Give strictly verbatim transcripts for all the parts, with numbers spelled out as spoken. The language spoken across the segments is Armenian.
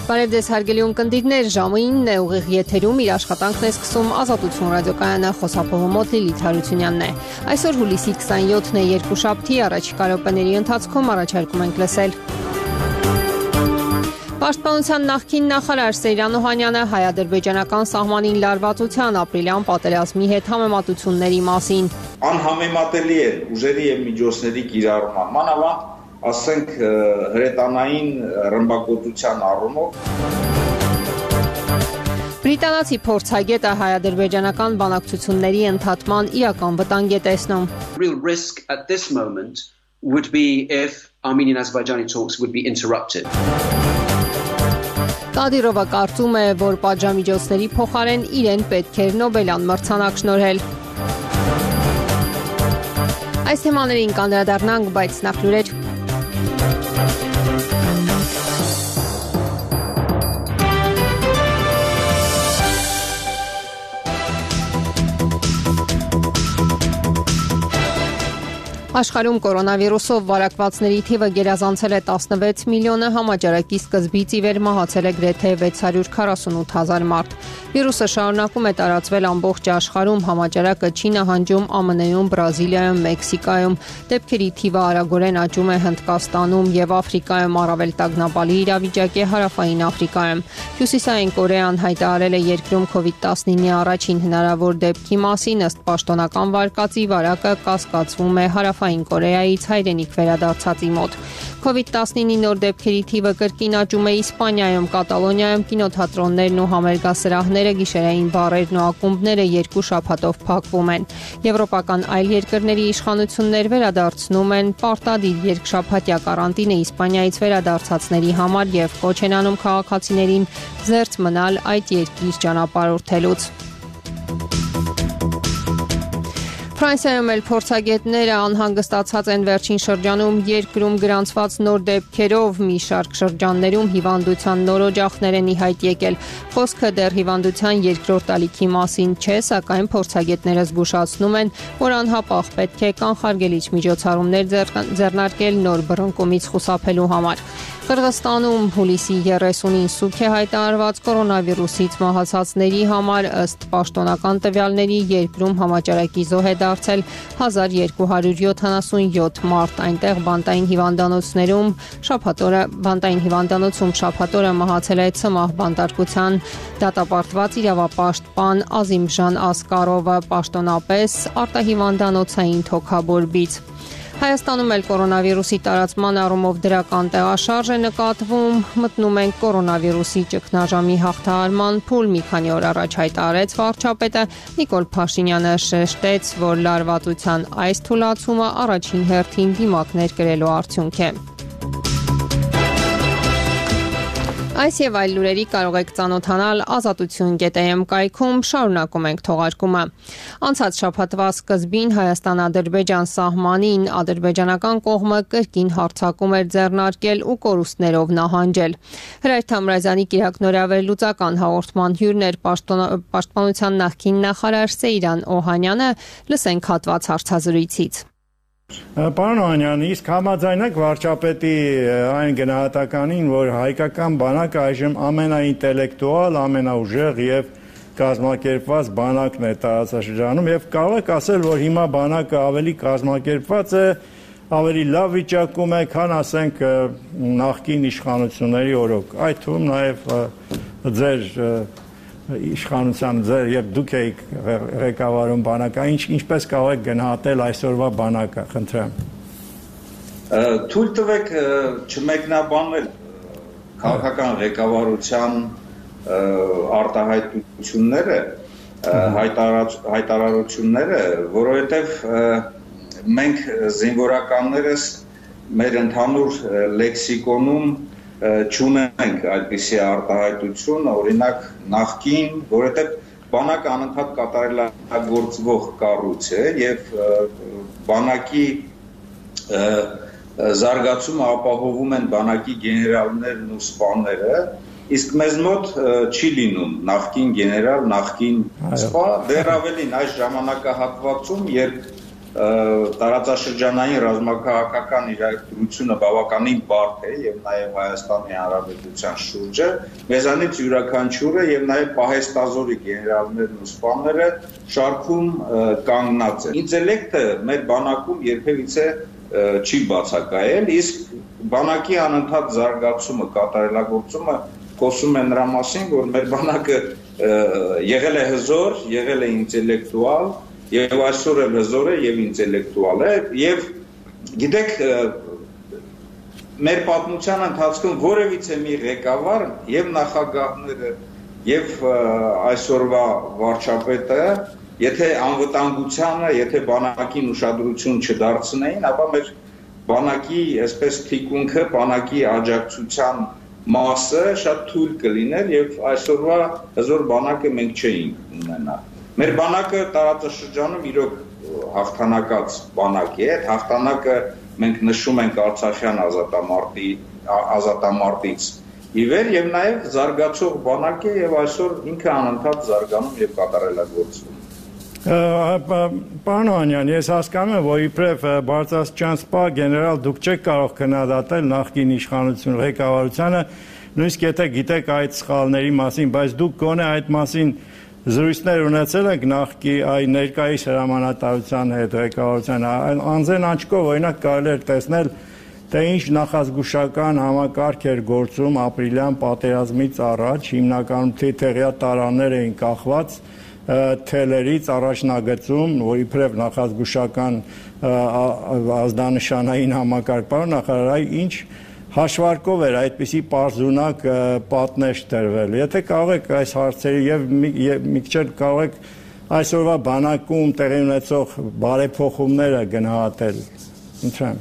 Բարև ձեզ հարգելի ունկնդիրներ, ժամը ինն է, ուղիղ եթերում իր աշխատանքն է սկսում Ազատություն ռադիոկայանը, խոսափողը մոտ Լիլիթ Հարությունյանն է։ Այսօր հուլիսի քսանյոթն է, երկուշաբթի, առաջիկա րոպեների ընթացքում առաջարկում ենք լսել. Պաշտպանության նախկին նախարար Սեյրան Օհանյանը հայ-ադրբեջանական սահմանին լարվածության ապրիլյան պատերազմի հետ համեմատությունների մասին. Անհամեմատելի է ուժերի եւ միջոցների կիրառումը, մանավանդ ասենք հրետանային ռմբակոծության առումով. Բրիտանացի փորձագետը հայ-ադրբեջանական բանակցությունների ընդհատման իրական վտանգ է տեսնում. Real risk at this moment would be if Armenian-Azerbaijani talks would be interrupted. Կադիրովը կարծում է, որ պատժամիջոցների փոխարեն իրեն պետք էր Նոբելյան մրցանակ շնորհել. Այս թեմաներին կանդրադառնանք, բայց նախ լուրեր. Աշխարհում կորոնավիրուսով վարակվածների թիվը գերազանցել է տասնվեց միլիոնը, համաճարակի սկզբից ի վեր մահացել է գրեթե վեց հարյուր քառասունութ հազար մարդ։ Վիրուսը շարունակում է տարածվել ամբողջ աշխարհում, համաճարակը չի նահանջում Α Մ Ն-ում, Բրազիլիայում, Մեքսիկայում, դեպքերի թիվը արագորեն աճում է Հնդկաստանում եւ Աֆրիկայում, առավել տագնապալի իրավիճակ է Հարավային Աֆրիկայում։ Հյուսիսային Կորեան հայտարարել է երկրում քովիդ տասնինի առաջին հնարավոր դեպքի մասին, ըստ պաշտոնական վարկածի վարակը կասկածվում է Հարավային Կորեայից հայրենիք վերադարձածի մոտ։ քովիդ տասնինի նոր դեպքերի թիվը կրկին աճում է Իսպանիայում, Կատալոնիայում, կինոթատրոններն ու համերգասրահները, գիշերային բարերն ու ակումբները երկու շաբաթով փակվում են։ Եվրոպական այլ երկրների իշխանություններ վերադարձնում են պարտադիր երկշաբաթյա կարանտինը Իսպանիայից վերադարձածների համար եւ կոչ են անում քաղաքացիներին զերծ մնալ այդ երկիր ճանապարհորդելուց։ Ֆրանսիայում էլ փորձագետները անհանգստացած են վերջին շրջանում երկրում գրանցված նոր դեպքերով, մի շարք շրջաններում հիվանդության նոր օջախներ են ի հայտ եկել։ Խոսքը դեռ հիվանդության երկրորդ ալիքի մասին չէ, սակայն փորձագետները զգուշացնում են, որ անհապաղ պետք է կանխարգելիչ միջոցառումներ ձեռնարկել նոր բռնկումից խուսափելու համար։ Կրղստանում հուլիսի երեսունին սուգ է հայտարարված կորոնավիրուսից մահացածների համար, ըստ պաշտոնական տվյալների երկրում համաճարակի զոհ է դարձել հազար երկու հարյուր յոթանասունյոթ մարդ, այնտեղ բանտային հիվանդանոցներում շաբաթօրը բանտային հիվանդանոցում շաբաթօրը մահացել է ցմահ բանտարկության դատապարտված իրավապաշտպան Ազիմժան Ասկարովը, պաշտոնապես արտահիվանդանոցային թոքաբորբից։ Հայաստանում էլ կորոնավիրուսի տարածման առումով դրական տեղաշարժ է նկատվում, մտնում ենք կորոնավիրուսի ճգնաժամի հաղթահարման փուլ, մի քանի օր առաջ հայտարարեց վարչապետը Նիկոլ Փաշինյանը, շեշտեց, որ լարվածության այս թուլացումը առաջին հերթին դիմակներ կրելու արդյունք է։ Այս եւ այլ լուրերի կարող եք ծանոթանալ ազատություն կետ է էմ կայքում, շարունակում ենք թողարկումը։ Անցած շաբաթվա սկզբին Հայաստան-Ադրբեջան սահմանին ադրբեջանական կողմը կրկին հարձակում էր ձեռնարկել ու կորուստներով նահանջել։ Հրայր Թամրազյանի կիրակնորավերլուծական հաղորդման հյուրն էր պաշտպանության նախկին նախարար Սեյրան Օհանյանը, լսենք հատված հարցազրույցից։ Պարոն Օհանյան, իսկ համաձայնեք վարչապետի այն գնահատականին, որ հայկական բանակը այժմ ամենաինտելեկտուալ, ամենաուժեղ եւ կազմակերպված բանակն է տարածաշրջանում եւ կարող եք ասել, որ հիմա բանակը ավելի կազմակերպված է, ավելի լավ վիճակում է, քան ասենք նախկին իշխանությունների օրոք։ Այդ թվում նաեւ ձեր իշխանության ձեր եւ դուք եք ղեկավարում բանակը, ինչ ինչպես կարող եք գնահատել այսօրվա բանակը, խնդրեմ։ Թույլ տվեք չմեկնաբանել քաղաքական ղեկավարության արտահայտությունները, հայտարարությունները, որովհետեւ մենք զինվորականներս մեր ընդհանուր լեքսիկոնում չունենք այդպիսի արտահայտություն, օրինակ նախկին, որովհետև բանակը անընդհատ կատարելագործվող կառույց է եւ բանակի զարգացումը ապահովում են բանակի գեներալներն ու սպաները, իսկ մեզ մոտ չի լինում նախկին գեներալ, նախկին սպա, դեռ ավելին այս ժամանակահատվածում, երբ տարածաշրջանային ռազմաքաղաքական իրադրությունը բավականին բարդ է եւ նաեւ Հայաստանի Հանրապետության շուրջը մեզանից յուրաքանչյուրը եւ նաեւ պահեստազորի գեներալներն ու սպաները շարքում կանգնած են ինտելեկտը մեր բանակում երբևիցե չի բացակայել իսկ բանակի անընդհատ զարգացումը կատարելագործումը խոսում է նրա մասին որ մեր բանակը եղել է հզոր եղել է ինտելեկտուալ Եվ այսօր էլ հզոր է եւ ինտելեկտուալ է եւ գիտեք մեր պատմության ընթացքում որևիցե մի ղեկավար եւ նախագահները եւ այսօրվա վարչապետը եթե անվտանգությանը եթե բանակին ուշադրություն չդարձնեին ապա մեր բանակի այսպես թիկունքը բանակի աջակցության մասը շատ թույլ կլիներ եւ այսօրվա հզոր բանակը մենք չէինք ունենա Մեր բանակը տարածաշրջանում իրոք հաղթանակած բանակ է, այդ հաղթանակը մենք նշում ենք Արցախյան ազատամարտի ազատամարտից ի վեր եւ նաեւ զարգացող բանակ է եւ այսօր ինքը անընդհատ զարգանում եւ կատարելագործվում։ Պարոն Օհանյան, ես հասկանում եմ, որ իբրև բարձրաստիճան սպա գեներալ դուք չեք կարող քննադատել նախկին իշխանություն ղեկավարությանը, նույնիսկ եթե գիտեք այդ սխալների մասին, բայց դուք գոնե այդ մասին Զրույցներ ունեցել եք նախկի այ ներկայիս հրամանատարության հետ ղեկավարության անձեն աչքով օրինակ կարելի էր տեսնել թե ինչ նախազգուշական համակարգ էր գործում ապրիլյան պատերազմից առաջ հիմնականում թեթեղյա տարաներ էին կախված թելերից առաջնագծում որ իբրև նախազգուշական ազդանշանային համակարգ պարոն նախարար այ ինչ Հաշվարկով էր այդպիսի պարզունակ պատնեշ տրվել։ Եթե կարող եք այս հարցերի եւ մի քիչ կարող եք այսօրվա բանակում տեղի ունեցող բարեփոխումները գնահատել։ Ինչա՞։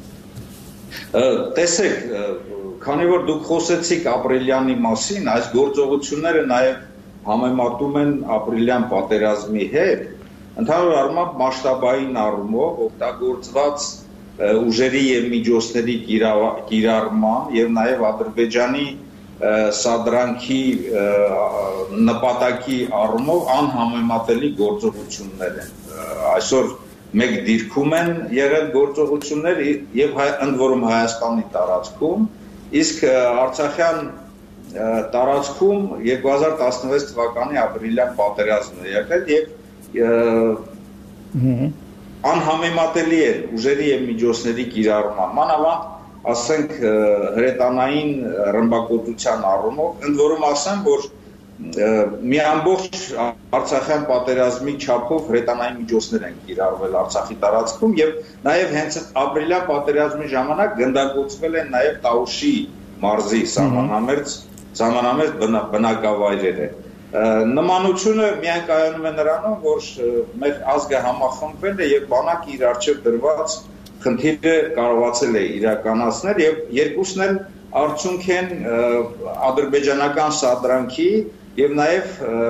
Տեսեք, քանի որ դուք խոսեցիք ապրիլյանի մասին, այս գործողությունները նաեւ համեմատում են ապրիլյան պատերազմի հետ, ընդհանուր առմամբ մասշտաբային առումով օգտագործված ուժերի եւ միջոցների կիրառման եւ նաեւ Ադրբեջանի սադրանքի նպատակի առումով անհամեմատելի գործողություններ են այսօր մեկ դիրքում են եղել գործողություններ եւ ընդ որում Հայաստանի տարածքում իսկ Արցախյան տարածքում երկու հազար տասնվեց թվականի ապրիլյան պատերազմն է եղել եւ անհամեմատելի է ուժերի եւ միջոցների կիրառման մանավանդ ասենք հրետանային ռմբակոծության առումով ընդ որում ասեմ որ մի ամբողջ Արցախյան պատերազմի չափով հրետանային միջոցներ են կիրառվել Արցախի տարածքում եւ նաեւ հենց ապրիլյան պատերազմի ժամանակ գնդակոծվել են նաեւ Տաուշի մարզի սահմանամերձ սահմանամերձ բնակավայրերը Նմանությունը միայն կայանում է նրանում, որ մեր ազգը համախմբվել է եւ բանակը իր արժեվ դրված խնդիրը կարողացել է իրականացնել եւ երկուսն էլ արդյունք են ադրբեջանական սադրանքի եւ նաեւ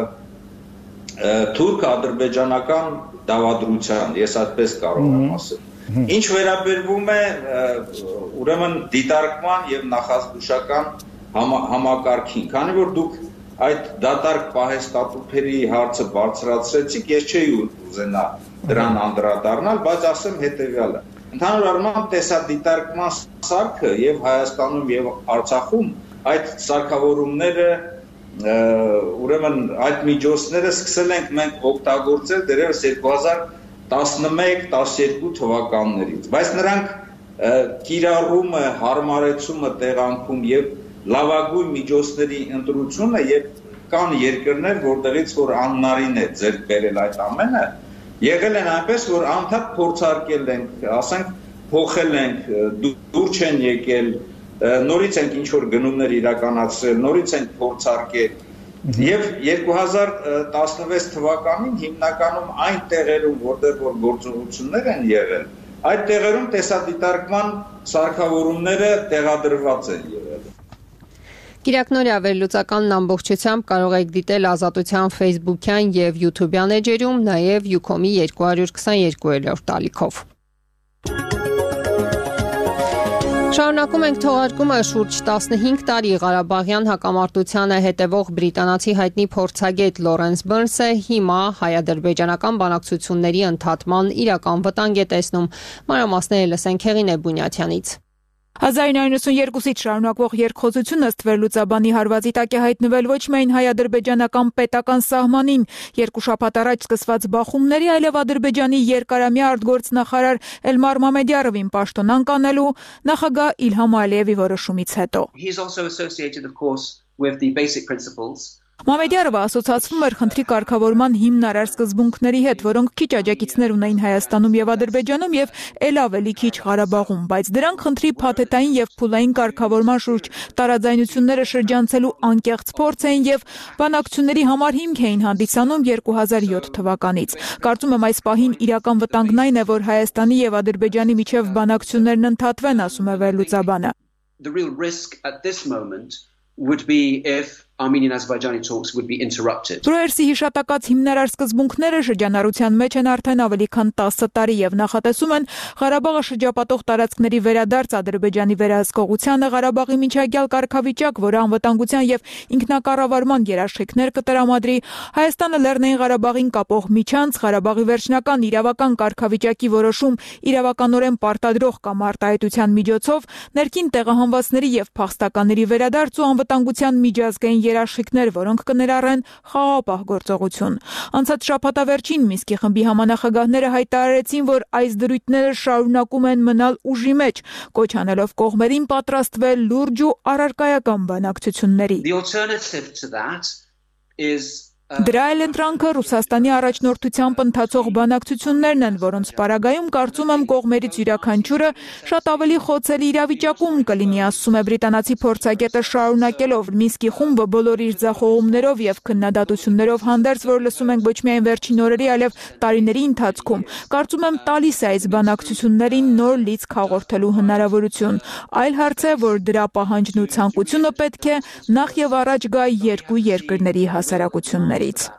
թուրք-ադրբեջանական դավադրության, ես այդպես կարող եմ ասել։ Ինչ վերաբերվում է ուրեմն դիտարկման եւ նախազգուշական համակարգին, քանի որ դուք այդ դատարկ պահեստատուփերի հարցը բարձրացրեցիք, ես չէի ուզենա դրան անդրադառնալ, բայց ասեմ հետեւյալը։ Ընդհանուր առմամբ տեսադիտարկման սարքը եւ Հայաստանում եւ Արցախում այդ սարքավորումները ուրեմն այդ միջոցները սկսել ենք մենք օգտագործել դեռևս երկու հազար տասնմեկ տասներկու թվականներից, բայց նրանք կիրառումը, հարմարեցումը տեղանքում եւ լավագույն միջոցների ընտրությունը եւ կան երկրներ, որտեղից որ անհնարին է ձեռք բերել այդ ամենը, եղել են այնպես, որ անդադ փորձարկել ենք, ասենք, փոխել ենք, դուր չեն եկել, նորից ենք ինչ որ գնումներ իրականացրել, նորից ենք փորձարկել եւ երկու հազար տասնվեց թվականին հիմնականում այն տեղերում, որտեղ որ գործողություններ են եղել, այդ տեղերում տեսադիտարկման սարքավորումները տեղադրված են եղել։ Կիրակնորի ավերլուծականն ամբողջությամբ կարող եք դիտել Ազատության Facebook-յան եւ YouTube-յան էջերում, նաեւ Ucom-ի երկու հարյուր քսաներկու ելորդ ալիքով։ Շարունակում ենք թողարկումը շուրջ տասնհինգ տարի Ղարաբաղյան հակամարտությանը հետևող բրիտանացի հայտնի փորձագետ Լորենս Բըրնսը հիմա հայ-ադրբեջանական բանակցությունների ընդհատման իրական վտանգ է տեսնում։ Մանրամասները լսենք Հեղինե Բունյաթյանից։ հազար ինը հարյուր նվսանյոթից շարունակվող երկխոսությունը ըստ վերլուծաբանի հարվածի տակ է հայտնվել ոչ միայն հայ-ադրբեջանական պետական սահմանին, երկու շաբաթ առաջ սկսված բախումների, այլև Ադրբեջանի երկարամյա արտգործնախարար Էլմար Մամեդյարովին պաշտոնանկ անելու նախագահ Իլհամ Ալիևի որոշումից հետո։ He is also associated, of course, with the basic principles. Մամեդյարովը ասոցացվում էր խնդրի կարգավորման հիմնարար սկզբունքների հետ, որոնք քիչ աջակիցներ ունեին Հայաստանում եւ Ադրբեջանում եւ ել ավելի քիչ Ղարաբաղում, բայց դրանք խնդրի փաթեթային եւ փուլային կարգավորման շուրջ տարաձայնությունները շրջանցելու անկեղծ փորձ էին եւ բանակցությունների համար հիմք էին հանդիսանում երկու հազար յոթ թվականից։ Կարծում եմ այս պահին իրական վտանգն այն է, որ Հայաստանի եւ Ադրբեջանի միջև բանակցություններն ընդհատվեն, ասում է վերլուծաբանը։ The real risk at this moment would be if Armenian-Azerbaijani talks would be interrupted. Բրոերսի հիշատակած հիմնարար սկզբունքները շրջանառության մեջ են արդեն ավելի քան տասը տարի եւ նախատեսում են Ղարաբաղը շրջապատող տարածքների վերադարձ Ադրբեջանի վերահսկողությանը, Ղարաբաղի միջակայալ կարգավիճակ, որը անվտանգության եւ ինքնակառավարման երաշխիքներ կտրամադրի, Հայաստանը Լեռնային Ղարաբաղին կապող միջանց, Ղարաբաղի վերջնական իրավական կարգավիճակի որոշում իրավականորեն պարտադրող կամ արտահայտության միջոցով, ներքին տեղահանվածների եւ փախստականների վերադարձ ու անվտանգության միջազգային երաշխիքներ, որոնք կներառեն խաղաղապահ գործողություն։ Անցած շաբաթավերջին Մինսկի խմբի համանախագահները հայտարարեցին, որ այս դրույթները շարունակում են մնալ ուժի մեջ, կոչ անելով կողմերին պատրաստվել լուրջ ու առարկայական բանակցությունների։ The alternative to that is Դրա այլ ընտրանքը Ռուսաստանի առաջնորդությամբ ընթացող բանակցություններն են, որոնց պարագայում կարծում եմ կողմերից յուրաքանչյուրը շատ ավելի խոցելի իրավիճակում կլինի, ասում է բրիտանացի փորձագետը շարունակելով Մինսկի խումբը բոլոր իր ձախողումներով եւ քննադատություններով հանդերձ, որ լսում ենք ոչ միայն վերջին օրերի, այլև տարիների ընթացքում, կարծում եմ տալիս է այս բանակցություններին նոր լիցք հաղորդելու հնարավորություն։ Այլ հարց է, որ դրա պահանջն ու ցանկությունը պետք է նախ եւ առաջ գա երկու երկրների հասարակություններ.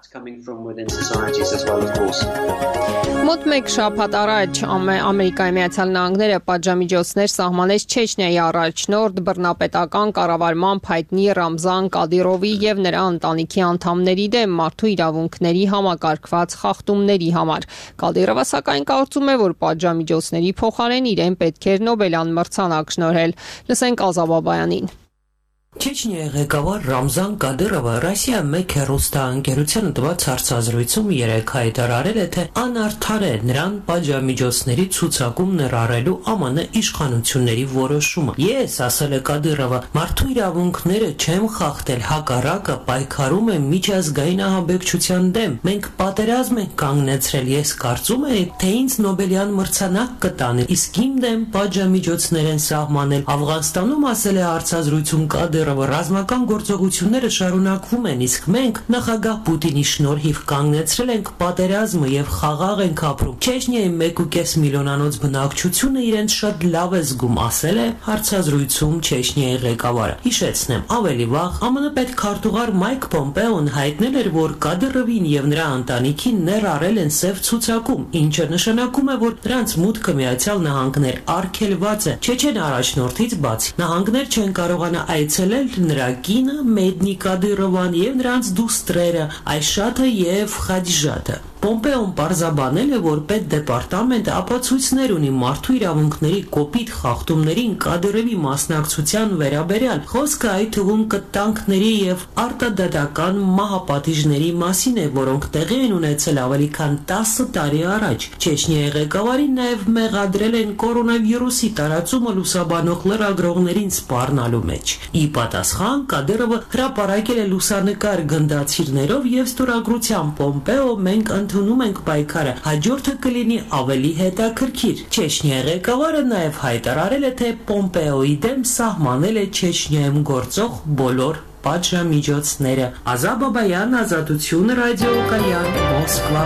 Մոտ մեկ շաբաթ առաջ Ամերիկայի Միացյալ Նահանգները պատժամիջոցներ սահմանեց Չեչնիայի առաջնորդ բռնապետական կառավարման հայտնի Ռամզան Կադիրովի եւ նրա ընտանիքի անդամների դեմ մարդու իրավունքների համակարգված խախտումների համար։ Կադիրովը սակայն կարծում է, որ պատժամիջոցների փոխարեն իրեն պետք էր Նոբելյան մրցանակ շնորհել։ Լսենք Ազաբաբայանին։ Չեչնիայի ղեկավար Ռամզան Կադիրովը Ռոսիա մեկ հեռուստաընկերությանը տված հարցազրույցում երեկ հայտարարել է, թե անարդար է նրան պատժամիջոցների ցուցակում ներառելու ԱՄՆ իշխանությունների որոշումը։ Ես, ասել է Կադիրովը, մարդու իրավունքները չեմ խախտել, հակառակը պայքարում եմ միջազգային ահաբեկչության դեմ։ Մենք պատերազմ ենք կանգնեցրել, ես կարծում եմ, թե ինձ Նոբելյան մրցանակ կտան, իսկ իմ դեմ պատժամիջոցներ են սահմանել։ Աֆղանստանում, ասել է հարցազրույցում Կադիրովը, ռազմական գործողությունները շարունակվում են, իսկ մենք նախագահ Պուտինի շնորհիվ կանգնեցրել ենք պատերազմը եւ խաղաղ ենք ապրում։ Չեչնիայի մեկ ու կես միլիոնանոց բնակչությունը իրենց շատ լավ է զգում, ասել է հարցազրույցում Չեչնիայի ղեկավարը։ Հիշեցնեմ, ավելի վաղ ԱՄՆ պետքարտուղար Մայք Պոմպեոն հայտնել էր, որ Կադիրովին եւ նրա ընտանիքին ներառել են սև ցուցակում, ինչը նշանակում է, որ նրանց մուտքը Միացյալ Նահանգներ արգելված է։ Չեչեն առաջնորդից բացի նահանգներ չեն կարողանա այցելել նրա կինը Մեդնի Կադիրովան եւ նրանց դուստրերը Այշաթը եւ Խադիժաթը։ Պոմպեոն պարզաբանել է, որ պետդեպարտամենտը ապացույցներ ունի մարդու իրավունքների կոպիտ խախտումներին Կադիրովի մասնակցության վերաբերյալ։ Խոսքը այդ թվում կտանքների եւ արտադատական մահապատիժների մասին է, որոնք տեղի են ունեցել ավելի քան տասը տարի առաջ։ Չեչնիայի ղեկավարին նաեւ մեղադրել են կորոնավիրուսի տարածումը լուսաբանող լրագրողներին սպառնալու մեջ։ Ի պատասխան Կադիրովը հրապարակել է լուսանկար գնդացիրներով եւ ստորագրությամբ Պոմպեո մենք ընդունում ենք պայքարը, հաջորդը կլինի ավելի հետաքրքիր։ Չեչնիայի ղեկավարը նաև հայտարարել է, թե Պոմպեոյի դեմ սահմանել է Չեչնիայում գործող բոլոր պատժամիջոցները։ Ազաբաբայան, Ազատություն, Ռադիոկայան, Մոսկվա։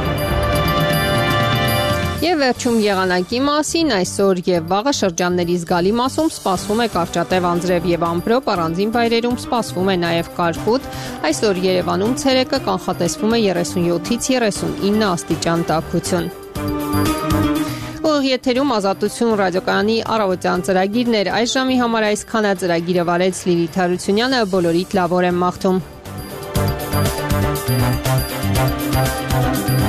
Եվ վերջում եղանակի մասին, այսօր եւ վաղը շրջանների զգալի մասում սպասվում է կարճատև անձրև եւ ամպրոպ, առանձին վայրերում սպասվում է նաեւ կարկուտ։ Այսօր Երևանում ցերեկը կանխատեսվում է երեսունյոթից երեսունինը աստիճան տաքություն։ Հաջող եթերում Ազատություն ռադիոկայանի առավոտյան ծրագիրներ։ Այս ժամի համար այսքանը ծրագիրը վարեց Լիլիթ Հարությունյանը, բոլորիդ լավ օր եմ մաղթում։